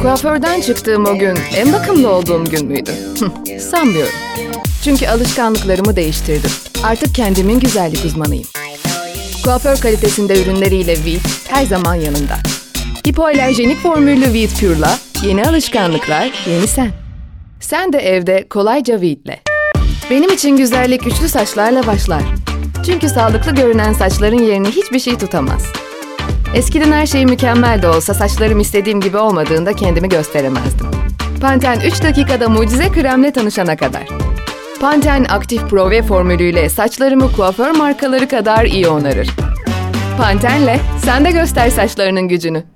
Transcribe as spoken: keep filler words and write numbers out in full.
Kuaförden çıktığım o gün en bakımlı olduğum gün müydü? Sanmıyorum. Çünkü alışkanlıklarımı değiştirdim. Artık kendimin güzellik uzmanıyım. Kuaför kalitesinde ürünleriyle Veet her zaman yanında. Hipoalerjenik formüllü Veet Pure'la yeni alışkanlıklar, yeni sen. Sen de evde kolayca Veet'le. Benim için güzellik üçlü saçlarla başlar. Çünkü sağlıklı görünen saçların yerini hiçbir şey tutamaz. Eskiden her şey mükemmel de olsa saçlarım istediğim gibi olmadığında kendimi gösteremezdim. Pantene üç dakikada mucize kremle tanışana kadar. Pantene Aktif Pro V formülüyle saçlarımı kuaför markaları kadar iyi onarır. Pantene'le sen de göster saçlarının gücünü.